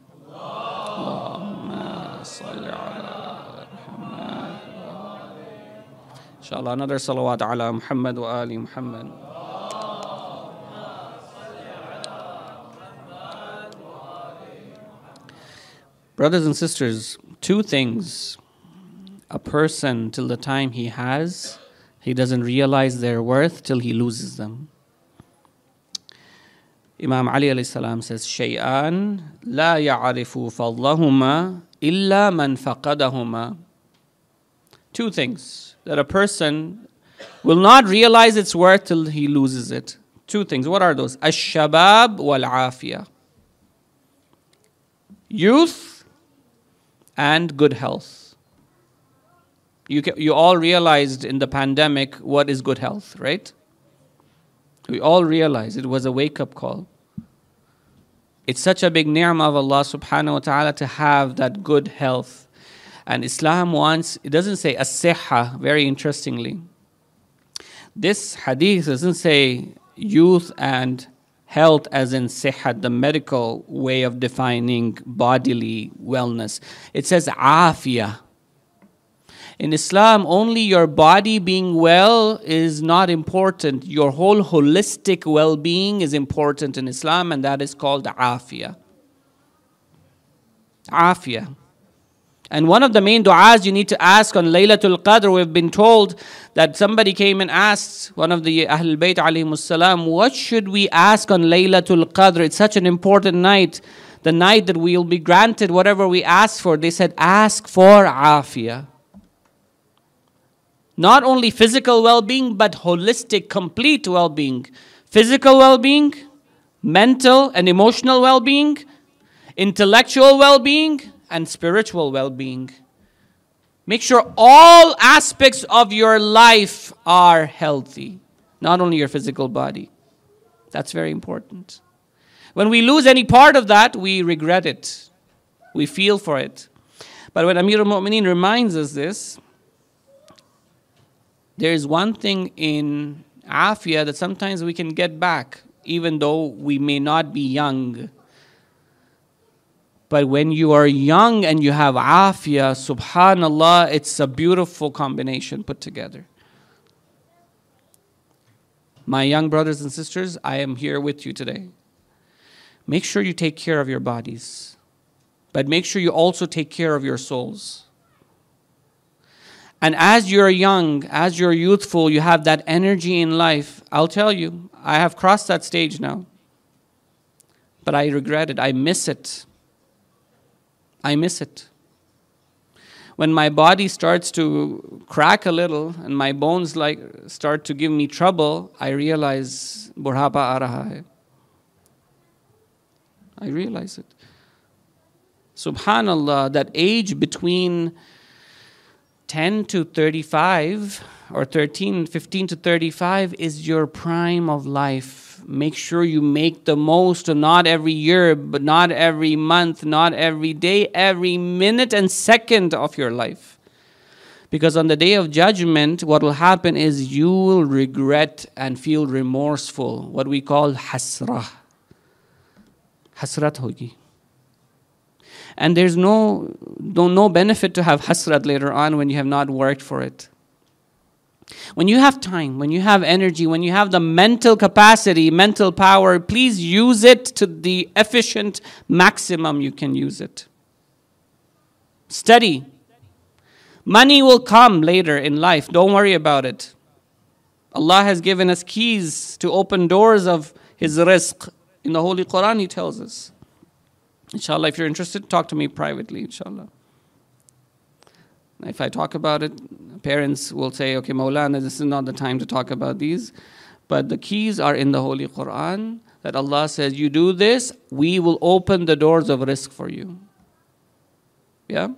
Inshallah, another salawat ala Muhammad wa ali Muhammad. Brothers and sisters, two things a person till the time he has, he doesn't realize their worth till he loses them. Imam Ali alayhi salam says, "Shay'an la ya'arifu fadlahuma illa man faqadahuma." Two things that a person will not realize its worth till he loses it. Two things. What are those? Ash-shabab wal-afiyah. Youth and good health. You, you all realized in the pandemic what is good health, right? We all realized it was a wake-up call. It's such a big ni'mah of Allah subhanahu wa ta'ala to have that good health. And Islam wants, it doesn't say as-sihha, very interestingly. This hadith doesn't say youth and health as in sihhat, the medical way of defining bodily wellness. It says afiyah. In Islam, only your body being well is not important. Your whole holistic well-being is important in Islam, and that is called afiyah. Afiyah. And one of the main du'as you need to ask on Laylatul Qadr, we've been told that somebody came and asked one of the Ahlul Bayt alayhimus salam, what should we ask on Laylatul Qadr? It's such an important night, the night that we will be granted whatever we ask for. They said, ask for afiyah. Not only physical well-being, but holistic, complete well-being. Physical well-being, mental and emotional well-being, intellectual well-being, and spiritual well-being. Make sure all aspects of your life are healthy, not only your physical body. That's very important. When we lose any part of that, we regret it. We feel for it. But when Amir al-Mu'mineen reminds us this, there is one thing in afiyah that sometimes we can get back, even though we may not be young. But when you are young and you have afiyah, subhanallah, it's a beautiful combination put together. My young brothers and sisters, I am here with you today. Make sure you take care of your bodies, but make sure you also take care of your souls. And as you're young, as you're youthful, you have that energy in life. I'll tell you, I have crossed that stage now. But I regret it. I miss it. I miss it. When my body starts to crack a little and my bones like start to give me trouble, I realize burhapa aa raha hai. I realize it. Subhanallah, that age between ten to thirty-five or thirteen, fifteen to thirty-five is your prime of life. Make sure you make the most of not every year, but not every month, not every day, every minute and second of your life. Because on the day of judgment, what will happen is you will regret and feel remorseful, what we call hasrah. Hasrat hogi. And there's no, no, no benefit to have hasrat later on when you have not worked for it. When you have time, when you have energy, when you have the mental capacity, mental power, please use it to the efficient maximum you can use it. Study. Money will come later in life. Don't worry about it. Allah has given us keys to open doors of His rizq. In the Holy Quran, He tells us. Inshallah, if you're interested, talk to me privately, inshallah. If I talk about it, parents will say, okay, Maulana, this is not the time to talk about these. But the keys are in the Holy Quran, that Allah says, you do this, we will open the doors of rizq for you. Yeah?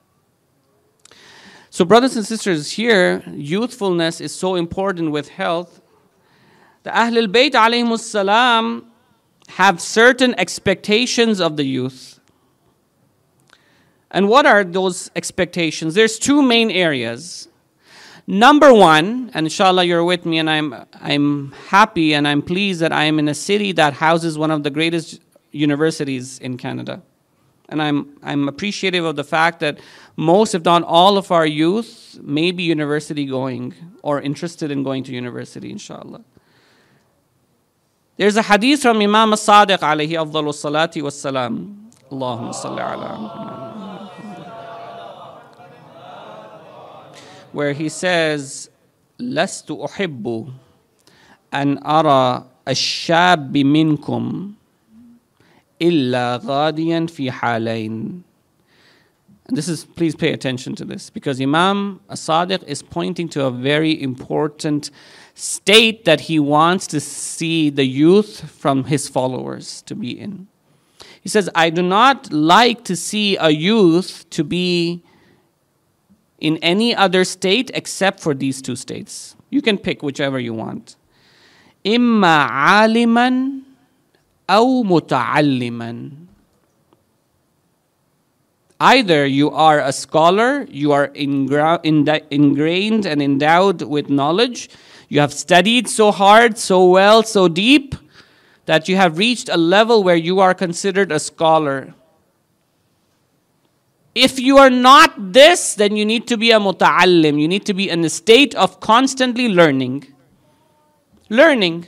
So brothers and sisters, here, youthfulness is so important with health. The Ahlul Bayt alayhimus salam have certain expectations of the youth. And what are those expectations? There's two main areas. Number one, and inshallah you're with me, and I'm I'm happy and I'm pleased that I am in a city that houses one of the greatest universities in Canada. And I'm I'm appreciative of the fact that most, if not all, of our youth may be university going or interested in going to university, inshallah. There's a hadith from Imam as-Sadiq alayhi afdalu salati was salam. Allahumma salli ala Muhammad. Where he says, لست أحب أن أرى الشاب منكم إلا غاديا في حالين. And this is, please pay attention to this, because Imam as-Sadiq is pointing to a very important state that he wants to see the youth from his followers to be in. He says, I do not like to see a youth to be in any other state except for these two states. You can pick whichever you want. إما عالما أو متعلما. Either you are a scholar, you are ingra- ind- ingrained and endowed with knowledge, you have studied so hard, so well, so deep, that you have reached a level where you are considered a scholar. If you are not this, then you need to be a muta'allim. You need to be in a state of constantly learning. Learning.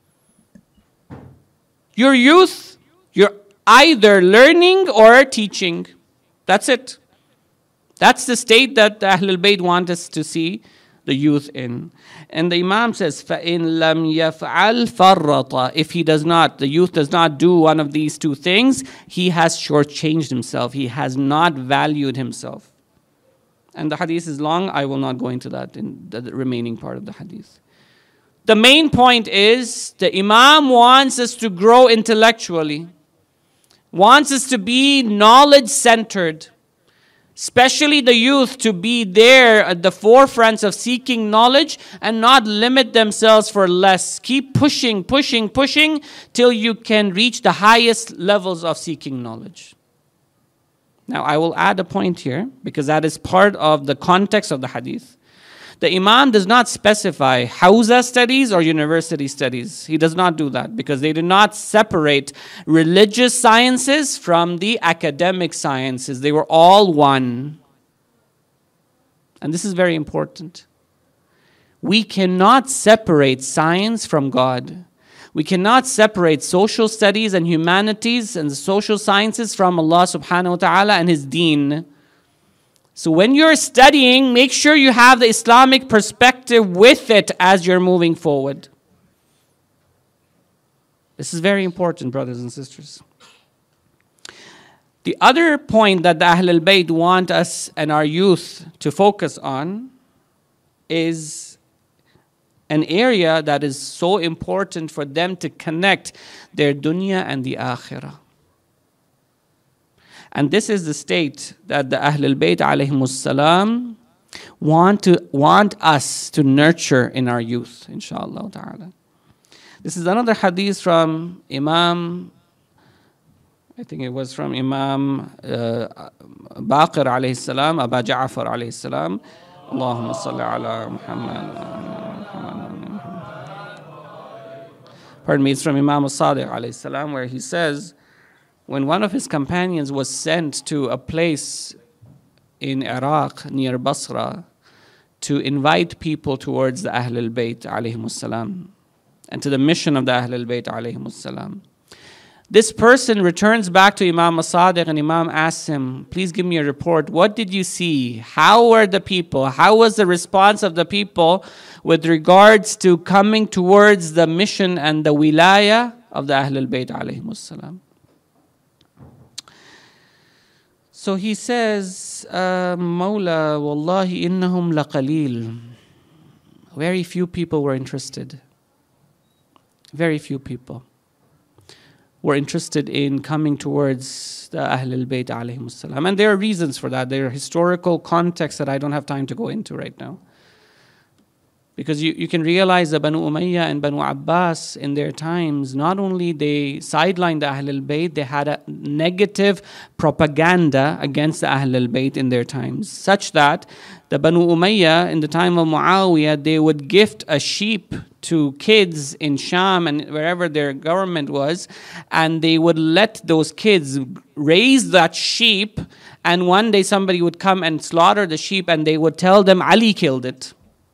Your youth, you're either learning or teaching. That's it. That's the state that the Ahlul Bayt want us to see the youth in. And the Imam says, فَإِن لَمْ يَفْعَلْ فَرَّطَ. If he does not, the youth does not do one of these two things, he has shortchanged himself. He has not valued himself. And the hadith is long. I will not go into that in the remaining part of the hadith. The main point is, the Imam wants us to grow intellectually, wants us to be knowledge-centered, especially the youth to be there at the forefront of seeking knowledge and not limit themselves for less. Keep pushing, pushing, pushing till you can reach the highest levels of seeking knowledge. Now, I will add a point here because that is part of the context of the hadith. The Imam does not specify Hawza studies or university studies. He does not do that because they do not separate religious sciences from the academic sciences. They were all one. And this is very important. We cannot separate science from God. We cannot separate social studies and humanities and the social sciences from Allah subhanahu wa ta'ala and His deen. So when you're studying, make sure you have the Islamic perspective with it as you're moving forward. This is very important, brothers and sisters. The other point that the Ahlul Bayt want us and our youth to focus on is an area that is so important for them to connect their dunya and the akhirah. And this is the state that the Ahlul Bayt alayhimus salam want to want us to nurture in our youth, inshallah ta'ala. This is another hadith from Imam, I think it was from Imam uh, Baqir alayhi salam, Aba Ja'far alayhi salam. Allahumma salli ala Muhammad. Pardon me, it's from Imam as-Sadiq alayhi salam, where he says, when one of his companions was sent to a place in Iraq near Basra to invite people towards the Ahlul Bayt alayhimus salam and to the mission of the Ahlul Bayt alayhimus salam, this person returns back to Imam as-Sadiq and Imam asks him, please give me a report. What did you see? How were the people? How was the response of the people with regards to coming towards the mission and the wilayah of the Ahlul Bayt alayhimus salam? So he says, uh, Mawla, wallahi innahum laqalil. Very few people were interested. Very few people were interested in coming towards the Ahlul Bayt alayhimus salam. And there are reasons for that. There are historical contexts that I don't have time to go into right now. Because you, you can realize that Banu Umayyah and Banu Abbas in their times, not only they sidelined the Ahlul Bayt, they had a negative propaganda against the Ahlul Bayt in their times. Such that the Banu Umayyah in the time of Muawiyah, they would gift a sheep to kids in Sham and wherever their government was, and they would let those kids raise that sheep, and one day somebody would come and slaughter the sheep and they would tell them Ali killed it.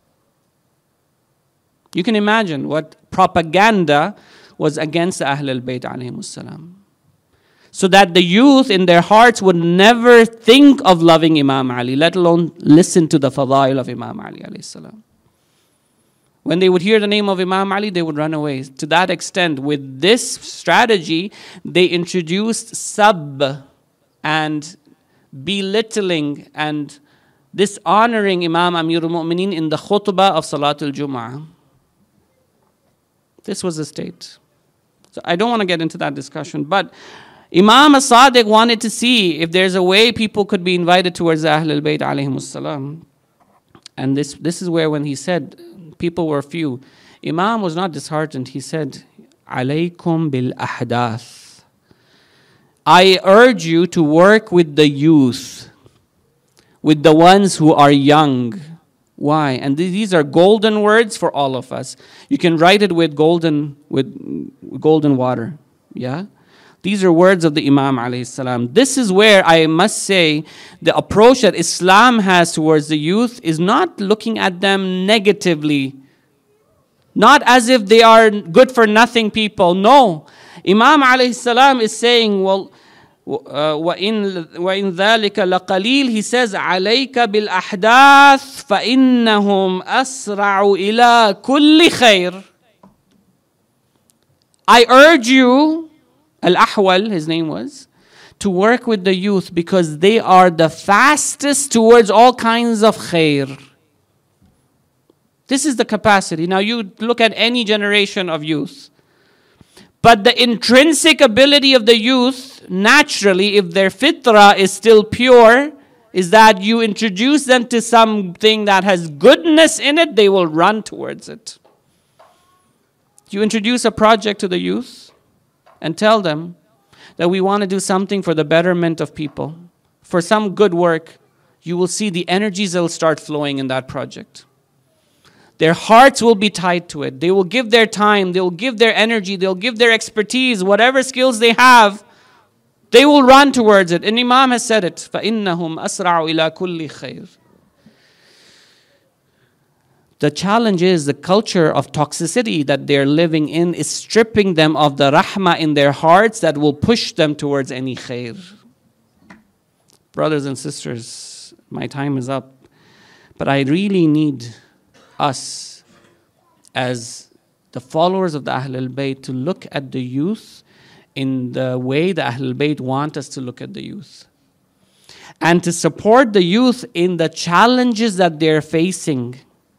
You can imagine what propaganda was against the Ahlul Bayt alayhimus salam. So that the youth in their hearts would never think of loving Imam Ali, let alone listen to the fadail of Imam Ali alayhi salam. When they would hear the name of Imam Ali, they would run away. To that extent, with this strategy, they introduced sab and belittling and dishonoring Imam Amirul Mu'mineen in the khutbah of Salatul Jum'ah. This was the state. So I don't want to get into that discussion. But Imam as-Sadiq wanted to see if there's a way people could be invited towards the Ahlul Bayt alayhimus salam. And this, this is where when he said people were few, Imam was not disheartened. He said, Alaykum bil ahdath. I urge you to work with the youth, with the ones who are young. Why? And these are golden words for all of us. You can write it with golden with golden water. Yeah? These are words of the Imam alayhi salam. This is where I must say the approach that Islam has towards the youth is not looking at them negatively. Not as if they are good for nothing people. No. Imam alayhi salam is saying, well, وَإِن وَإِن ذَلِكَ لَقَلِيلٌ, he says, عَلَيْكَ بِالْأَحْدَاثِ فَإِنَّهُمْ أَسْرَعُ إِلَى كُلِّ خَيْرٍ. I urge you, Al-Ahwal, his name was, to work with the youth because they are the fastest towards all kinds of khair. This is the capacity. Now you look at any generation of youth. But the intrinsic ability of the youth, naturally, if their fitrah is still pure, is that you introduce them to something that has goodness in it, they will run towards it. You introduce a project to the youth and tell them that we want to do something for the betterment of people, for some good work, you will see the energies that will start flowing in that project. Their hearts will be tied to it. They will give their time, they will give their energy, they'll give their expertise, whatever skills they have, they will run towards it. And Imam has said it, فَإِنَّهُمْ أَسْرَعُ إِلَى كُلِّ خَيْرٍ. The challenge is the culture of toxicity that they're living in is stripping them of the rahmah in their hearts that will push them towards any khair. Brothers and sisters, my time is up. But I really need us as the followers of the Ahlul Bayt to look at the youth in the way the Ahlul Bayt want us to look at the youth. And to support the youth in the challenges that they're facing.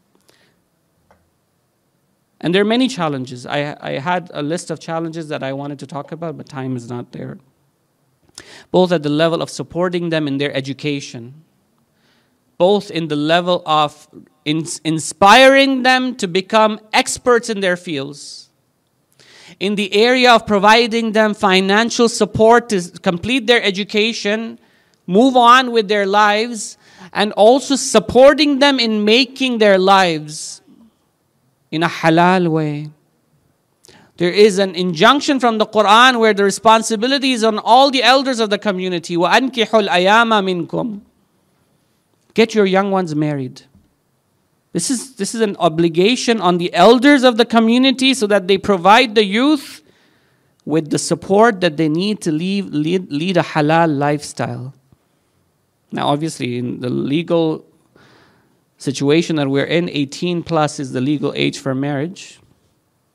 And there are many challenges. I, I had a list of challenges that I wanted to talk about, but time is not there. Both at the level of supporting them in their education, both in the level of in, inspiring them to become experts in their fields, in the area of providing them financial support to complete their education, move on with their lives, and also supporting them in making their lives in a halal way. There is an injunction from the Quran where the responsibility is on all the elders of the community. وَأَنْكِحُوا الْأَيَامَ مِنْكُمْ. Get your young ones married. This is, this is an obligation on the elders of the community so that they provide the youth with the support that they need to lead, lead, lead a halal lifestyle. Now obviously in the legal situation that we're in, eighteen plus is the legal age for marriage.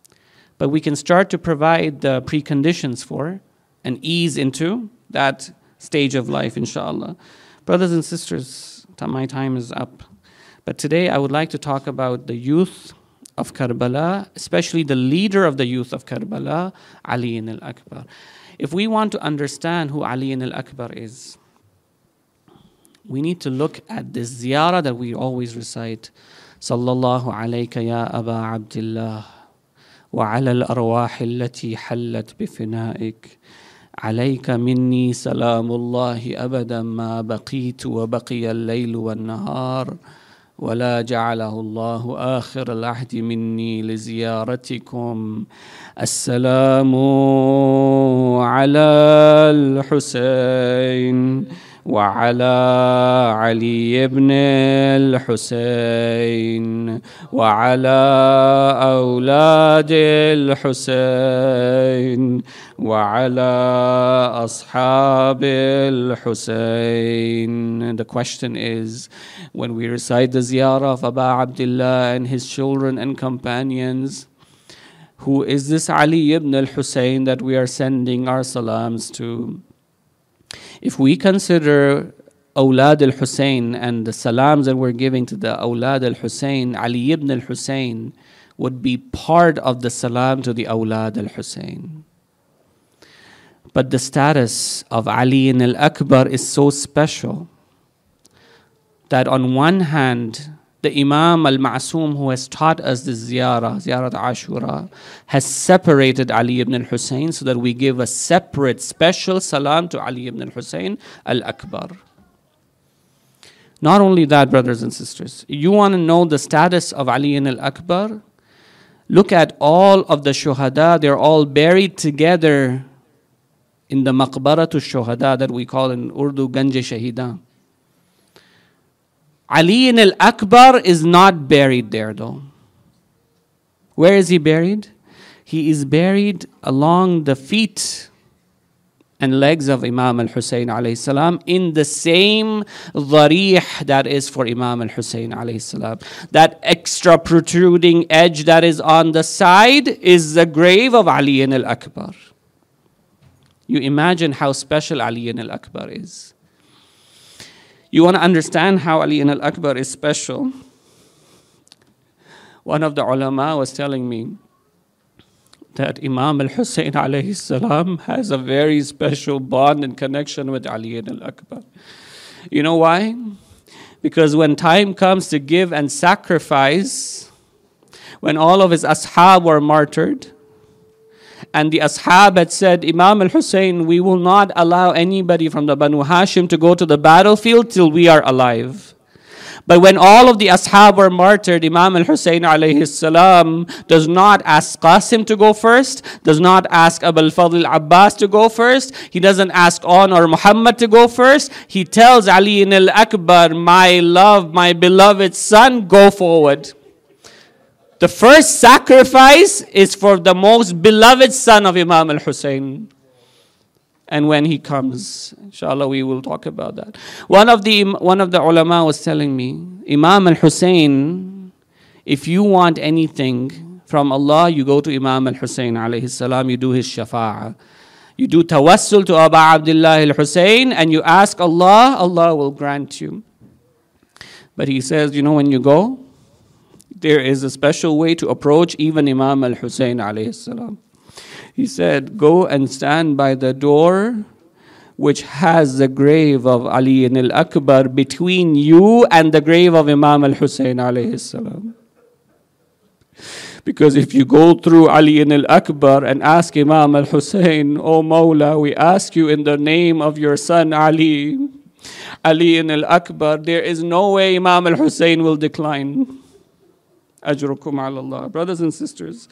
But we can start to provide the preconditions for and ease into that stage of life, inshallah. Brothers and sisters, my time is up. But today I would like to talk about the youth of Karbala, especially the leader of the youth of Karbala, Ali al-Akbar. If we want to understand who Ali al-Akbar is, we need to look at this ziyarah that we always recite. Sallallahu alayka ya Aba Abdillah wa ala al-arwah allati hallat bifina'ik. عليك مني سلام الله أبدا ما بقيت وبقي الليل والنهار ولا جعله الله آخر العهد مني لزيارتكم السلام على الحسين وعلى علي بن الحسين وعلى أولاد الحسين وعلى أصحاب الحسين. The question is, when we recite the ziyarah of Aba Abdullah and his children and companions, who is this Ali ibn al-Husayn that we are sending our salams to? If we consider Awlad al-Husayn and the salams that we're giving to the Awlad al-Husayn, Ali ibn al-Husayn would be part of the salam to the Awlad al-Husayn. But the status of Ali al-Akbar is so special that on one hand, the Imam al-Ma'soom, who has taught us the ziyarah, ziyarat Ashura, has separated Ali ibn al-Husayn so that we give a separate special salam to Ali ibn al-Husayn al-Akbar. Not only that, brothers and sisters, you want to know the status of Ali al-Akbar? Look at all of the shuhada, they're all buried together in the maqbaratul shuhada that we call in Urdu Ganj Shahidan. Ali al-Akbar is not buried there though. Where is he buried? He is buried along the feet and legs of Imam al-Husayn alayhi salam in the same dharih that is for Imam al-Husayn alayhi salam. That extra protruding edge that is on the side is the grave of Ali al-Akbar. You imagine how special Ali al-Akbar is. You want to understand how Ali al-Akbar is special? One of the ulama was telling me that Imam al-Husayn alayhi salam has a very special bond and connection with Ali al-Akbar. You know why? Because when time comes to give and sacrifice, when all of his ashab were martyred, and the ashab had said, Imam al-Husayn, we will not allow anybody from the Banu Hashim to go to the battlefield till we are alive. But when all of the ashab were martyred, Imam al-Husayn alayhi salam does not ask Qasim to go first, does not ask Abu al-Fadl Abbas to go first, he doesn't ask On or Muhammad to go first. He tells Ali al-Akbar, my love, my beloved son, go forward. The first sacrifice is for the most beloved son of Imam al-Husayn. And when he comes, inshallah, we will talk about that. One of the one of the ulama was telling me, Imam al-Husayn, if you want anything from Allah, you go to Imam al-Husayn alayhi salam, you do his shafa'ah. You do tawassul to Aba Abdullah al-Husayn and you ask Allah, Allah will grant you. But he says, you know, when you go, there is a special way to approach even Imam al-Husayn alayhi salam. He said, go and stand by the door which has the grave of Ali al-Akbar between you and the grave of Imam al-Husayn alayhi salam. Because if you go through Ali al-Akbar and ask Imam al-Husayn, oh Mawla, we ask you in the name of your son Ali, Ali al-Akbar, there is no way Imam al-Husayn will decline. Ajrukum ala Allah. Brothers and sisters,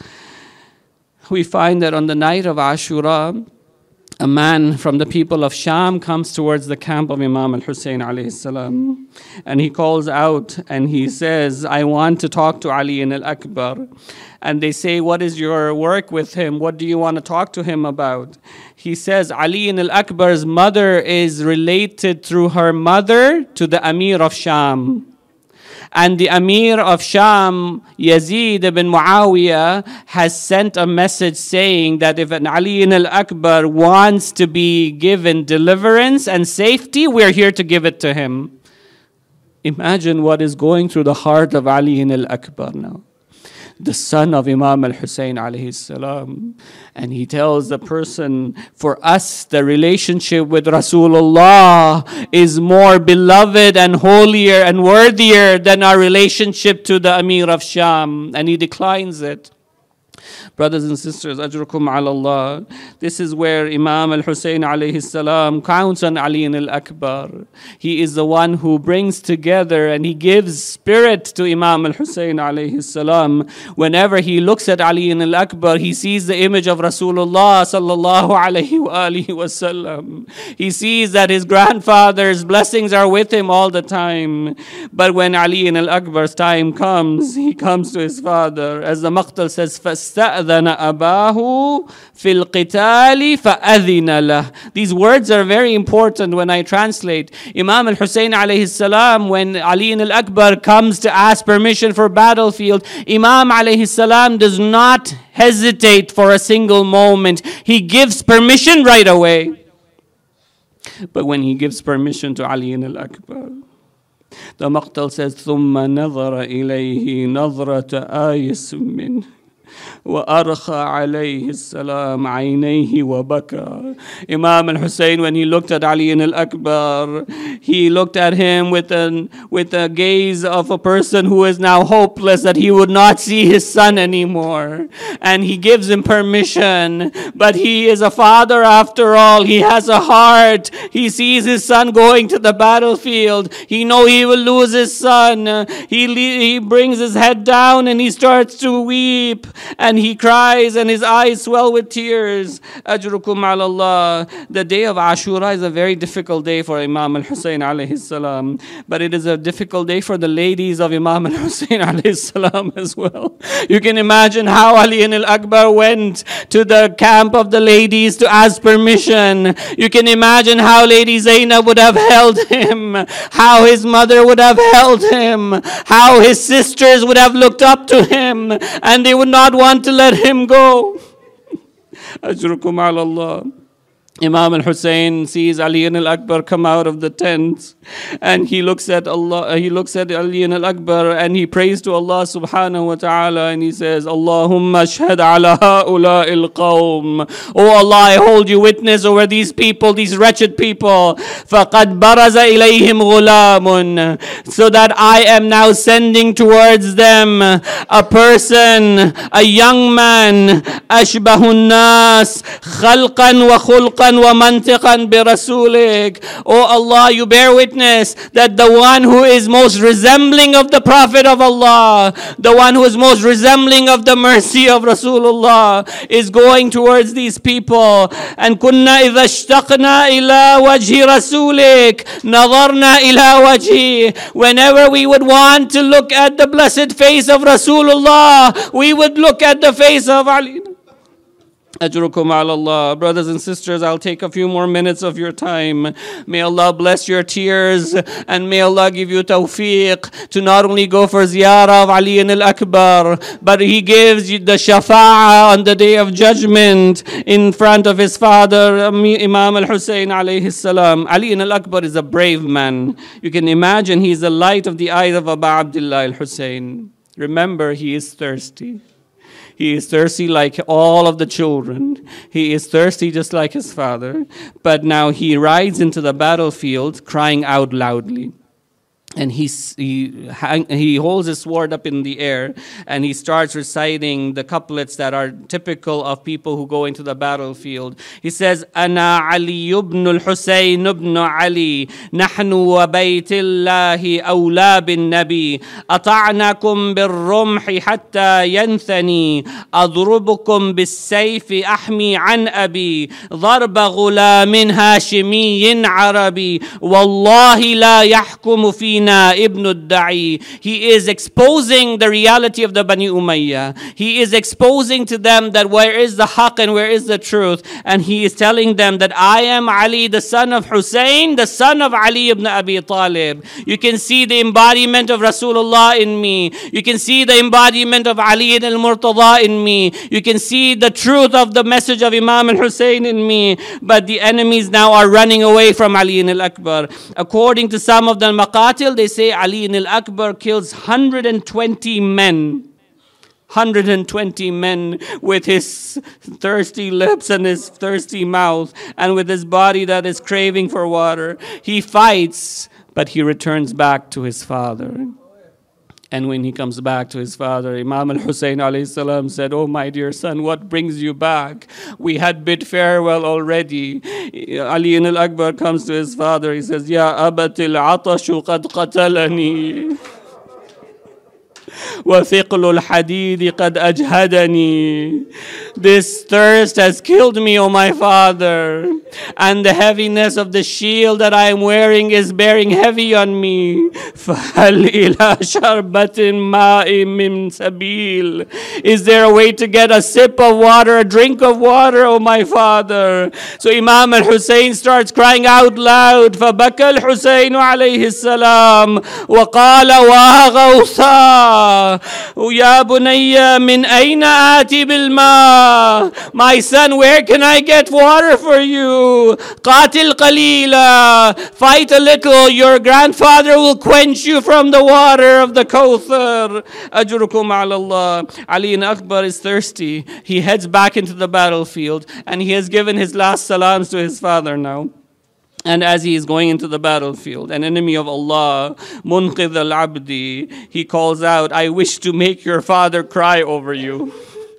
we find that on the night of Ashura, a man from the people of Sham comes towards the camp of Imam al-Husayn alayhi salam, and he calls out and he says, I want to talk to Ali al-Akbar. And they say, what is your work with him? What do you want to talk to him about? He says, Ali al-Akbar's mother is related through her mother to the Amir of Sham. And the Amir of Sham, Yazid ibn Muawiyah, has sent a message saying that if an Ali al-Akbar wants to be given deliverance and safety, we're here to give it to him. Imagine what is going through the heart of Ali al-Akbar now, the son of Imam al-Hussein alayhi salam. And he tells the person, for us, the relationship with Rasulullah is more beloved and holier and worthier than our relationship to the Amir of Sham. And he declines it. Brothers and sisters, ajrukum ala Allah. This is where Imam al-Hussein alayhi salam counts on Ali al-Akbar. He is the one who brings together and he gives spirit to Imam al-Hussein alayhi salam. Whenever he looks at Ali al-Akbar, he sees the image of Rasulullah sallallahu alayhi wa alihi wasallam. He sees that his grandfather's blessings are with him all the time. But when Ali al-Akbar's time comes, he comes to his father. As the Maqtal says, فَاسْتَأْذَنَ أَبَاهُ فِي الْقِتَالِ فَأَذِنَ لَهُ. These words are very important when I translate. Imam al-Hussein alayhi salam, when Ali al-Akbar comes to ask permission for battlefield, Imam alayhi salam does not hesitate for a single moment. He gives permission right away. But when he gives permission to Ali al-Akbar, the Maqtal says, ثُمَّ نَظَرَ إِلَيْهِ نَظْرَةَ آيِسٍ مِّنْهُ وَأَرْخَى عَلَيْهِ السَّلَامُ عَيْنَيْهِ وَبَكَى. Imam al-Hussein, when he looked at Ali al-Akbar, he looked at him with an with a gaze of a person who is now hopeless that he would not see his son anymore. And he gives him permission, but he is a father after all. He has a heart. He sees his son going to the battlefield. He knows he will lose his son. He, he brings his head down and he starts to weep. And he cries and his eyes swell with tears. Ajrukum ala Allah. The day of Ashura is a very difficult day for Imam al-Hussein alayhi salam. But it is a difficult day for the ladies of Imam al-Hussein alayhi salam as well. You can imagine how Ali al-Akbar went to the camp of the ladies to ask permission. You can imagine how Lady Zainab would have held him. How his mother would have held him. How his sisters would have looked up to him. And they would not want to let him go. Ajrukum ala Allah. Imam al-Hussein sees Ali al-Akbar come out of the tent, and he looks at Allah, he looks at Ali al-Akbar and he prays to Allah subhanahu wa ta'ala, and he says, Allahumma ashhad ala ha'ula'il qawm. Oh Allah, I hold you witness over these people, these wretched people. فَقَدْ بَرَزَ إِلَيْهِمْ غُلَامٌ. So that I am now sending towards them a person, a young man, أَشْبَهُ النَّاسِ خَلْقًا وَخُلْقًا وَمَنْتِقًا بِرَسُولِكَ. Oh Allah, you bear witness that the one who is most resembling of the Prophet of Allah, the one who is most resembling of the mercy of Rasulullah, is going towards these people. And كُنَّا إِذَا اشْتَقْنَا إِلَى وَجْهِ رَسُولِكَ نَظَرْنَا إِلَى وَجْهِ. Whenever we would want to look at the blessed face of Rasulullah, we would look at the face of Ali. Ajrukum ala Allah. Brothers and sisters, I'll take a few more minutes of your time. May Allah bless your tears, and may Allah give you tawfiq to not only go for ziyarah of Ali al-Akbar, but He gives you the shafa'ah on the day of judgment in front of his father, Imam al-Hussein alayhi salam. Ali al-Akbar is a brave man. You can imagine he's the light of the eyes of Abu Abdullah al-Hussein. Remember, he is thirsty. He is thirsty like all of the children. He is thirsty just like his father. But now he rides into the battlefield crying out loudly. And he, he, hang, he holds his sword up in the air and he starts reciting the couplets that are typical of people who go into the battlefield. He says, أَنَا عَلِيُّ بْنُ الْحُسَيْنُ بْنُ عَلِي نَحْنُ وَبَيْتِ اللَّهِ أَوْلَى بِالنَّبِي أَطَعْنَكُمْ بِالرُّمْحِ حَتَّى يَنْثَنِي أَضْرُبُكُمْ بِالسَّيْفِ أَحْمِي عَنْ أَبِي ضَرْبَ غُلَامٍ هَاشِمِيٍّ عَرَبِي وَاللَّهِ لَا يَحْكُمُ فِي Alaina ibn al-Da'i. He is exposing the reality of the Bani Umayyah. He is exposing to them that where is the haqq and where is the truth. And he is telling them that I am Ali, the son of Hussein, the son of Ali ibn Abi Talib. You can see the embodiment of Rasulullah in me. You can see the embodiment of Ali al-Murtada in me. You can see the truth of the message of Imam al-Hussein in me. But the enemies now are running away from Ali al-Akbar. According to some of the maqatil, they say Ali al-Akbar kills one hundred twenty men. one hundred twenty men with his thirsty lips and his thirsty mouth and with his body that is craving for water. He fights, but he returns back to his father. And when he comes back to his father, Imam al-Hussein alayhi salam said, "Oh my dear son, what brings you back? We had bid farewell already." Ali al-Akbar comes to his father. He says, "Ya abatil atashu qad qatalani. وَثِقْلُ الْحَدِيدِ قَدْ أَجْهَدَنِي." This thirst has killed me, O my father, and the heaviness of the shield that I am wearing is bearing heavy on me. فَهَلْ إِلَى شَرْبَةٍ مَاءٍ مِّن سَبِيلٍ. Is there a way to get a sip of water, a drink of water, O my father? So Imam al-Hussein starts crying out loud. فَبَكَى الْحُسَيْنُ عَلَيْهِ السَّلَامُ وَقَالَ وَغَوْثًا يا بني من أين آتي بالماء. My son, where can I get water for you? قاتل قليلا. Fight a little. Your grandfather will quench you from the water of the Kawthar. أجركم على الله. Ali al-Akbar is thirsty. He heads back into the battlefield and he has given his last salams to his father now. And as he is going into the battlefield, an enemy of Allah, Munqidh al-Abdi, he calls out, "I wish to make your father cry over you."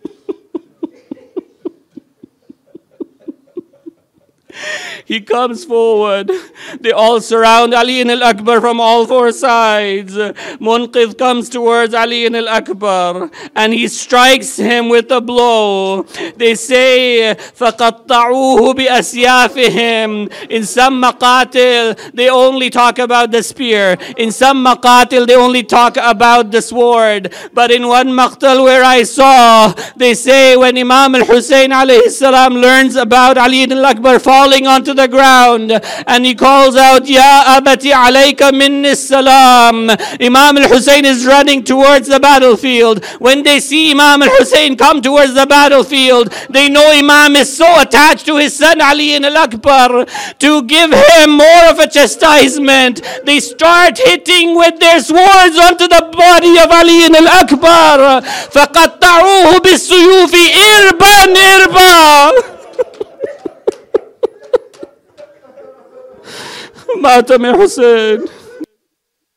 He comes forward. They all surround Ali al-Akbar from all four sides. Munqidh comes towards Ali al-Akbar and he strikes him with a blow. They say, فَقَطَّعُوهُ بِأَسْيَافِهِمْ. In some maqatil, they only talk about the spear. In some maqatil, they only talk about the sword. But in one maqtal where I saw, they say when Imam al-Hussein alayhi salam learns about Ali al-Akbar falling onto the ground and he calls out, "Ya abati alayka minni salam." Imam al-Hussein is running towards the battlefield. When they see Imam al-Hussein come towards the battlefield, they know Imam is so attached to his son Ali al-Akbar. To give him more of a chastisement, they start hitting with their swords onto the body of Ali al-Akbar. فَقَطَّعُوهُ بِالسُّيُوفِ إِرْبًا إِرْبًا. مات من حسين.